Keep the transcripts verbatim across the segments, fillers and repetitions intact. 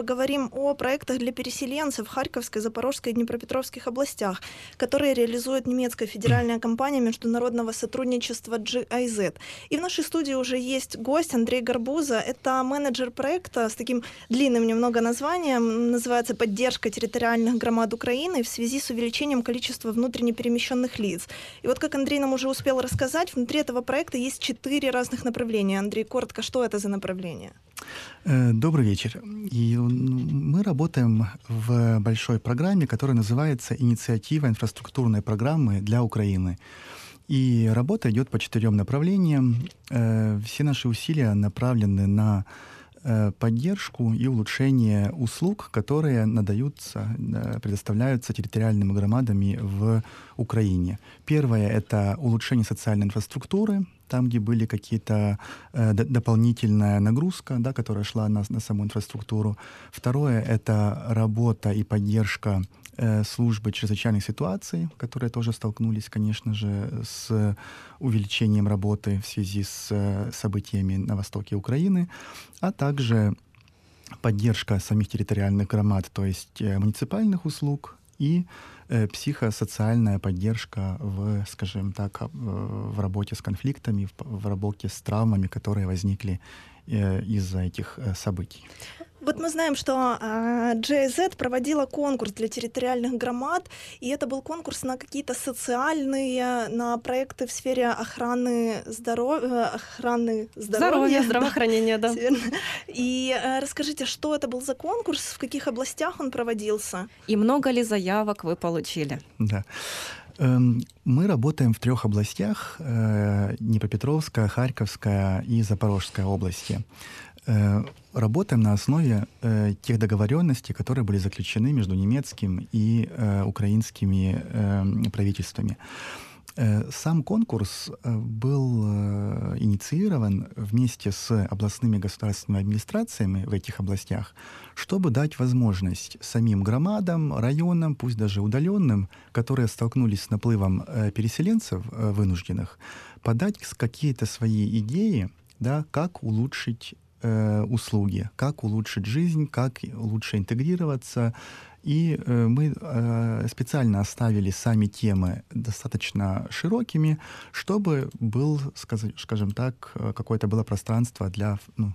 поговорим о проектах для переселенцев в Харьковской, Запорожской и Днепропетровских областях, которые реализует немецкая федеральная компания международного сотрудничества джи ай зет. И в нашей студии уже есть гость Андрей Горбуза. Это менеджер проекта с таким длинным немного названием, называется «Поддержка территориальных громад Украины в связи с увеличением количества внутренне перемещенных лиц». И вот как Андрей нам уже успел рассказать, внутри этого проекта есть четыре разных направления. Андрей, коротко, что это за направление? Добрый вечер. И мы работаем в большой программе, которая называется «Инициатива инфраструктурной программы для Украины». И работа идет по четырем направлениям. Все наши усилия направлены на поддержку и улучшение услуг, которые надаются, предоставляются территориальными громадами в Украине. Первое — это улучшение социальной инфраструктуры, там, где были какие-то э, д- дополнительная нагрузка, да, которая шла на, на саму инфраструктуру. Второе — это работа и поддержка э, службы чрезвычайных ситуаций, которые тоже столкнулись, конечно же, с увеличением работы в связи с э, событиями на востоке Украины, а также поддержка самих территориальных громад, то есть э, муниципальных услуг, и э, психосоциальная поддержка в, скажем так, в работе с конфликтами, в, в работе с травмами, которые возникли э, из-за этих э, событий. Вот мы знаем, что э, джи ай зет проводила конкурс для территориальных громад, и это был конкурс на какие-то социальные, на проекты в сфере охраны здоровья, охраны здоровья, здоровья, здравоохранения, да. да. И э, расскажите, что это был за конкурс, в каких областях он проводился? И много ли заявок вы получили? Да. Мы работаем в трех областях: Днепропетровская, Харьковская и Запорожская области. Работаем на основе э, тех договоренностей, которые были заключены между немецким и э, украинскими э, правительствами. Э, сам конкурс был э, инициирован вместе с областными государственными администрациями в этих областях, чтобы дать возможность самим громадам, районам, пусть даже удаленным, которые столкнулись с наплывом э, переселенцев э, вынужденных, подать какие-то свои идеи, да, как улучшить услуги, как улучшить жизнь, как лучше интегрироваться. И э, мы э, специально оставили сами темы достаточно широкими, чтобы был, скажем так, какое-то было пространство для ну,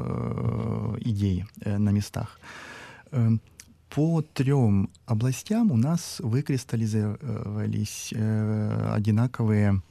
э, идей э, на местах. Э, по трем областям у нас выкристаллизовались э, одинаковые,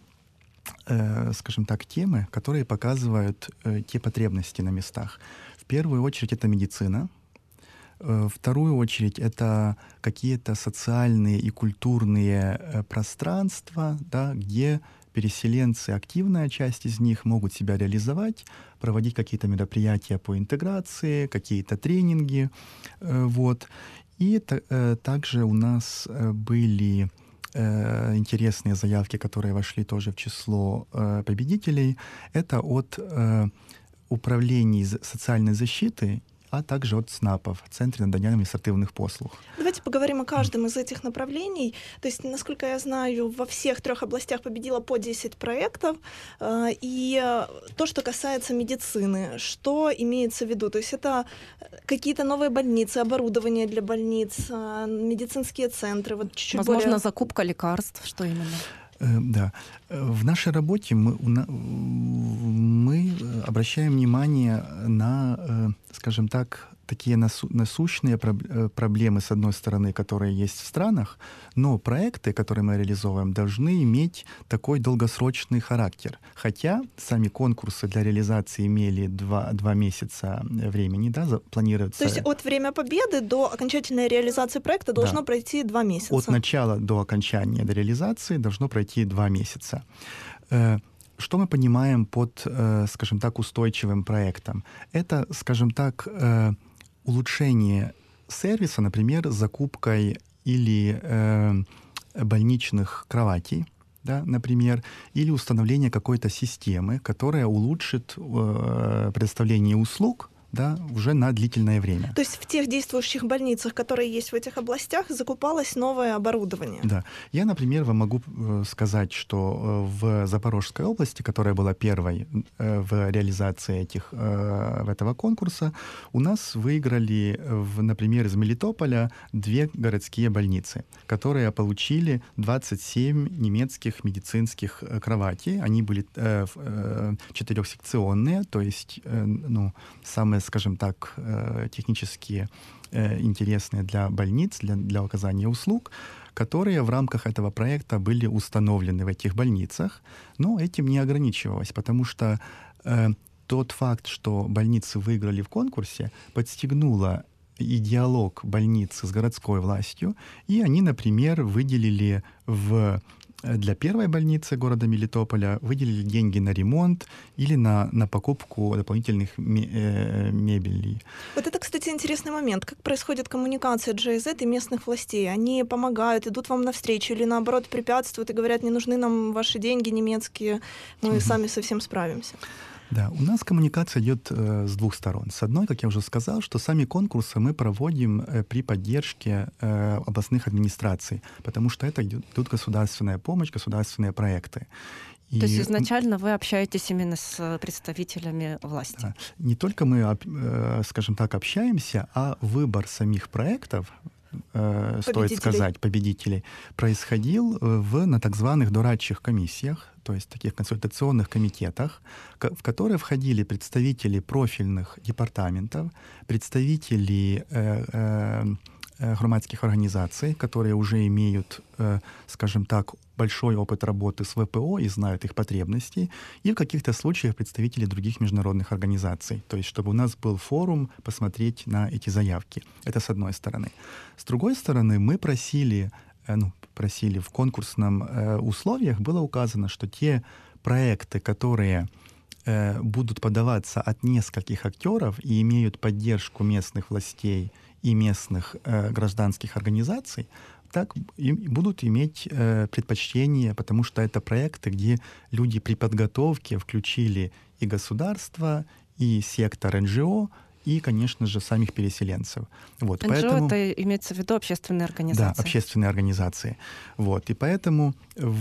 скажем так, темы, которые показывают э, те потребности на местах. В первую очередь это медицина. Э, в вторую очередь это какие-то социальные и культурные э, пространства, да, где переселенцы, активная часть из них, могут себя реализовать, проводить какие-то мероприятия по интеграции, какие-то тренинги. Э, вот. И э, также у нас э, были интересные заявки, которые вошли тоже в число э, победителей. Это от э, управлений социальной защиты, а также от СНАПов, Центре надання административных послуг. Давайте поговорим о каждом из этих направлений. То есть, насколько я знаю, во всех трех областях победило по десять проектов. И то, что касается медицины, что имеется в виду? То есть это какие-то новые больницы, оборудование для больниц, медицинские центры. Вот чуть-чуть Возможно, более... закупка лекарств, что именно? Да. В нашей работе мы, мы обращаем внимание на, скажем так, такие насущные проблемы, с одной стороны, которые есть в странах, но проекты, которые мы реализовываем, должны иметь такой долгосрочный характер. Хотя сами конкурсы для реализации имели два, два месяца времени, да, планируется... То есть от времени победы до окончательной реализации проекта должно да. пройти два месяца? От начала до окончания до реализации должно пройти два месяца. Что мы понимаем под, скажем так, устойчивым проектом? Это, скажем так, улучшение сервиса, например, закупкой или э, больничных кроватей, да, например, или установление какой-то системы, которая улучшит э, предоставление услуг да, уже на длительное время. То есть в тех действующих больницах, которые есть в этих областях, закупалось новое оборудование? Да. Я, например, вам могу сказать, что в Запорожской области, которая была первой в реализации этих, этого конкурса, у нас выиграли, например, из Мелитополя две городские больницы, которые получили двадцать семь немецких медицинских кроватей. Они были четырехсекционные, то есть, ну, самые, скажем так, технически интересные для больниц, для, для оказания услуг, которые в рамках этого проекта были установлены в этих больницах, но этим не ограничивалось, потому что э, тот факт, что больницы выиграли в конкурсе, подстегнуло и диалог больницы с городской властью, и они, например, выделили в для первой больницы города Мелитополя выделили деньги на ремонт или на, на покупку дополнительных мебелей. Вот это, кстати, интересный момент. Как происходит коммуникация джи ай зет и местных властей? Они помогают, идут вам навстречу или, наоборот, препятствуют и говорят, не нужны нам ваши деньги немецкие, мы угу. сами со всем справимся? Да, у нас коммуникация идет э, с двух сторон. С одной, как я уже сказал, что сами конкурсы мы проводим э, при поддержке э, областных администраций, потому что это идет, идут государственная помощь, государственные проекты. И... То есть изначально вы общаетесь именно с представителями власти? Да. Не только мы, э, скажем так, общаемся, а выбор самих проектов, э, стоит сказать, победителей, происходил в, на так званых дорадчих комиссиях, то есть таких консультационных комитетах, в которые входили представители профильных департаментов, представители э, э, громадских организаций, которые уже имеют, э, скажем так, большой опыт работы с вэ пэ о и знают их потребности, и в каких-то случаях представители других международных организаций. То есть чтобы у нас был форум посмотреть на эти заявки. Это с одной стороны. С другой стороны, мы просили, э, ну, просили в конкурсном э, условиях, было указано, что те проекты, которые э, будут подаваться от нескольких актеров и имеют поддержку местных властей и местных э, гражданских организаций, так и будут иметь э, предпочтение, потому что это проекты, где люди при подготовке включили и государство, и сектор эн джи о, и, конечно же, самих переселенцев. Вот, эн джи о поэтому... это имеется в виду общественные организации? Да, общественные организации. Вот, и поэтому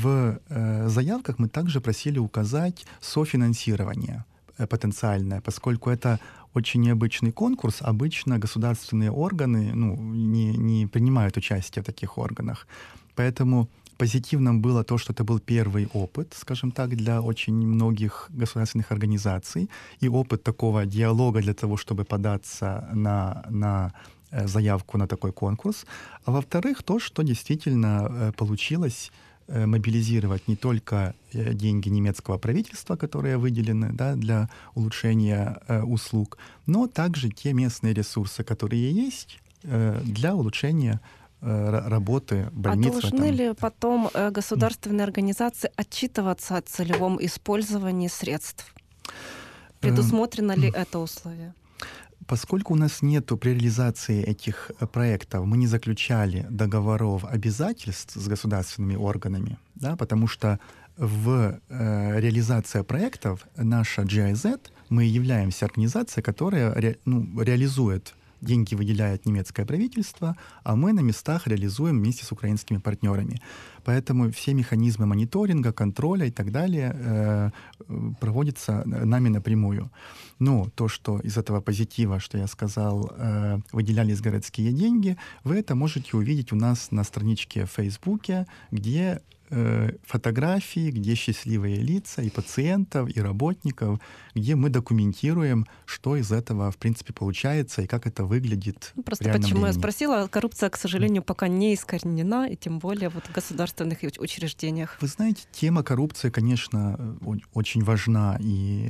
в э, заявках мы также просили указать софинансирование э, потенциальное, поскольку это очень необычный конкурс. Обычно государственные органы ну, не, не принимают участие в таких органах. Поэтому позитивным было то, что это был первый опыт, скажем так, для очень многих государственных организаций, и опыт такого диалога для того, чтобы податься на, на заявку на такой конкурс. А во-вторых, то, что действительно получилось мобилизировать не только деньги немецкого правительства, которые выделены, да, для улучшения э, услуг, но также те местные ресурсы, которые есть э, для улучшения э, работы больниц. А должны ли потом э, государственные организации отчитываться о целевом использовании средств? Предусмотрено ли это условие? Поскольку у нас нет при реализации этих проектов, мы не заключали договоров обязательств с государственными органами, да, потому что в э, реализации проектов наша джи ай зет, мы являемся организацией, которая ре, ну, реализует, деньги выделяет немецкое правительство, а мы на местах реализуем вместе с украинскими партнерами. Поэтому все механизмы мониторинга, контроля и так далее э, проводятся нами напрямую. Но то, что из этого позитива, что я сказал, э, выделялись городские деньги, вы это можете увидеть у нас на страничке в Фейсбуке, где э, фотографии, где счастливые лица и пациентов, и работников, где мы документируем, что из этого, в принципе, получается и как это выглядит. Просто в реальном почему времени. Я спросила, коррупция, к сожалению, пока не искоренена, и тем более вот в государственных учреждениях. Вы знаете, тема коррупции, конечно, очень важна, и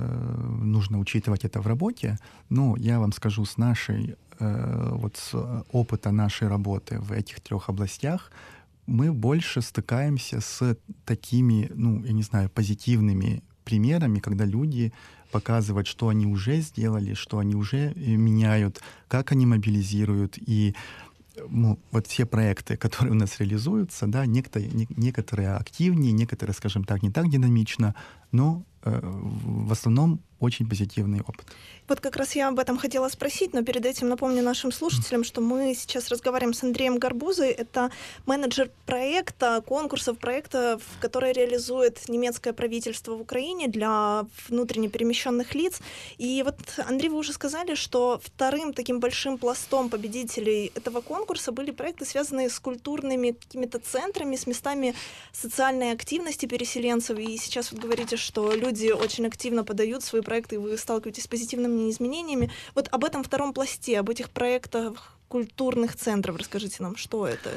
э, нужно учитывать это в работе, но я вам скажу, с нашей, э, вот с опыта нашей работы в этих трех областях, мы больше стыкаемся с такими, ну, я не знаю, позитивными примерами, когда люди показывают, что они уже сделали, что они уже меняют, как они мобилизируют. И ну, вот все проекты, которые у нас реализуются, да, некоторые, не, некоторые активнее, некоторые, скажем так, не так динамично, но э, в основном очень позитивный опыт. Вот как раз я об этом хотела спросить, но перед этим напомню нашим слушателям, что мы сейчас разговариваем с Андреем Гарбузой. Это менеджер проекта, конкурсов, проектов, который реализует немецкое правительство в Украине для внутренне перемещенных лиц. И вот, Андрей, вы уже сказали, что вторым таким большим пластом победителей этого конкурса были проекты, связанные с культурными какими-то центрами, с местами социальной активности переселенцев. И сейчас вот говорите, что люди очень активно подают свои проекты, и вы сталкиваетесь с позитивными изменениями. Вот об этом втором пласте, об этих проектах культурных центров расскажите нам, что это?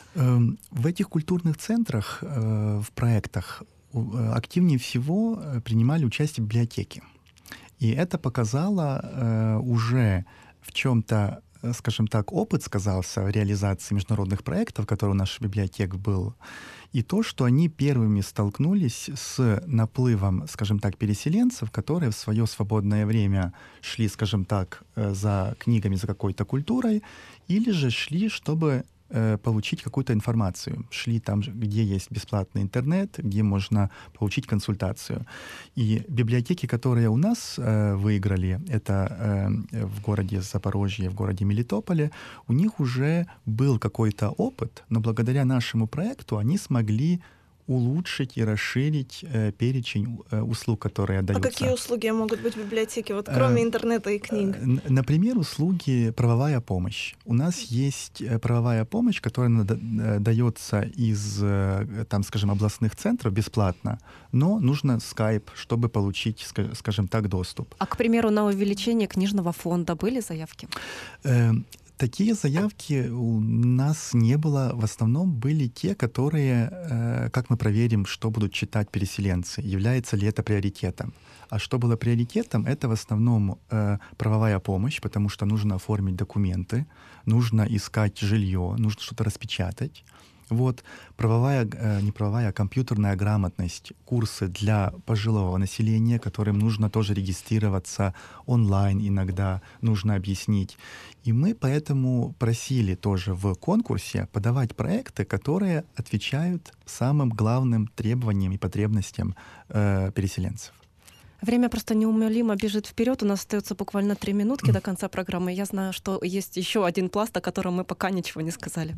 В этих культурных центрах, в проектах активнее всего принимали участие библиотеки. И это показало уже в чем-то, скажем так, опыт сказался в реализации международных проектов, который у наших библиотек был, и то, что они первыми столкнулись с наплывом, скажем так, переселенцев, которые в свое свободное время шли, скажем так, за книгами, за какой-то культурой, или же шли, чтобы получить какую-то информацию. Шли там, где есть бесплатный интернет, где можно получить консультацию. И библиотеки, которые у нас э, выиграли, это э, в городе Запорожье, в городе Мелитополе, у них уже был какой-то опыт, но благодаря нашему проекту они смогли улучшить и расширить э, перечень э, услуг, которые отдаются. А какие услуги могут быть в библиотеке, вот кроме э, интернета и книг? Э, например, услуги правовая помощь. У нас есть правовая помощь, которая нада- дается из, там, скажем, областных центров бесплатно, но нужно скайп, чтобы получить, скажем так, доступ. А, к примеру, на увеличение книжного фонда были заявки? Э, Такие заявки у нас не было. В основном были те, которые, э, как мы проверим, что будут читать переселенцы, является ли это приоритетом. А что было приоритетом, это в основном э, правовая помощь, потому что нужно оформить документы, нужно искать жилье, нужно что-то распечатать. Вот, правовая, э, не правовая, а компьютерная грамотность, курсы для пожилого населения, которым нужно тоже регистрироваться онлайн иногда, нужно объяснить. И мы поэтому просили тоже в конкурсе подавать проекты, которые отвечают самым главным требованиям и потребностям э, переселенцев. Время просто неумолимо бежит вперед. У нас остается буквально три минутки до конца программы. Я знаю, что есть еще один пласт, о котором мы пока ничего не сказали.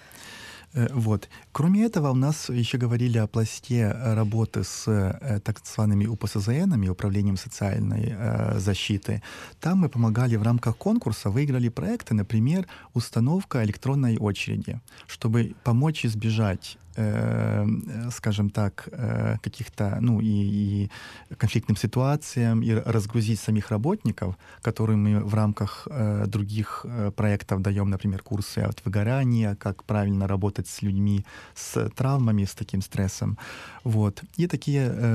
Вот. Кроме этого, у нас еще говорили о пласте работы с э, так зваными У П С З Нами, Управлением социальной э, защиты. Там мы помогали в рамках конкурса, выиграли проекты, например, установка электронной очереди, чтобы помочь избежать, э, скажем так, э, каких-то, ну, и, и конфликтным ситуациям, и разгрузить самих работников, которым мы в рамках э, других э, проектов даем, например, курсы от выгорания, как правильно работать с людьми, с травмами, с таким стрессом. Вот. И такие э,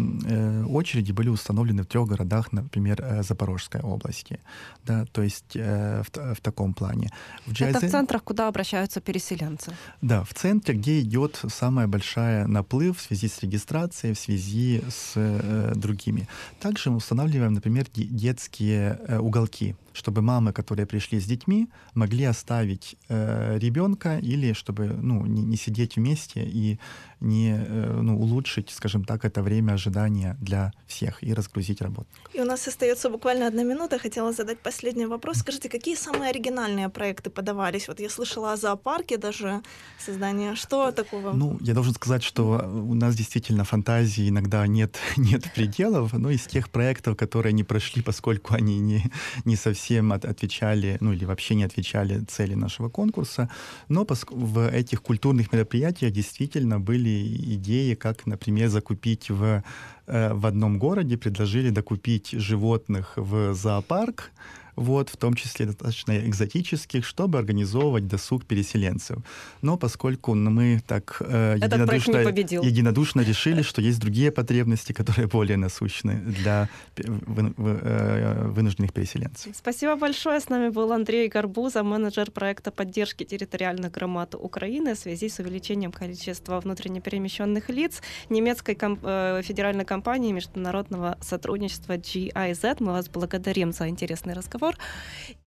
э, очереди были установлены в трех городах, например, э, Запорожской области. Да, то есть э, в, в таком плане. В джи ай зет... Это в центрах, куда обращаются переселенцы? Да, в центре, где идет самая большая наплыв в связи с регистрацией, в связи с э, другими. Также мы устанавливаем, например, детские э, уголки, чтобы мамы, которые пришли с детьми, могли оставить э, ребенка или чтобы, ну, не, не сидеть вместе и не, э, ну, улучшить, скажем так, это время ожидания для всех и разгрузить работу. И у нас остается буквально одна минута. Хотела задать последний вопрос. Скажите, какие самые оригинальные проекты подавались? Вот я слышала о зоопарке даже создание. Что такого? Ну, я должен сказать, что у нас действительно фантазии иногда нет, нет пределов, но из тех проектов, которые не прошли, поскольку они не, не совсем всем от, отвечали, ну или вообще не отвечали цели нашего конкурса. Но поск- в этих культурных мероприятиях действительно были идеи, как, например, закупить в, э, в одном городе, предложили докупить животных в зоопарк, вот, в том числе достаточно экзотических, чтобы организовывать досуг переселенцев. Но поскольку мы так э, единодушно, единодушно решили, что есть другие потребности, которые более насущны для вы, вы, э, вынужденных переселенцев. Спасибо большое. С нами был Андрей Гарбуза, менеджер проекта поддержки территориальных громад Украины в связи с увеличением количества внутренне перемещенных лиц немецкой комп- э, федеральной компании международного сотрудничества джи ай зет. Мы вас благодарим за интересный разговор.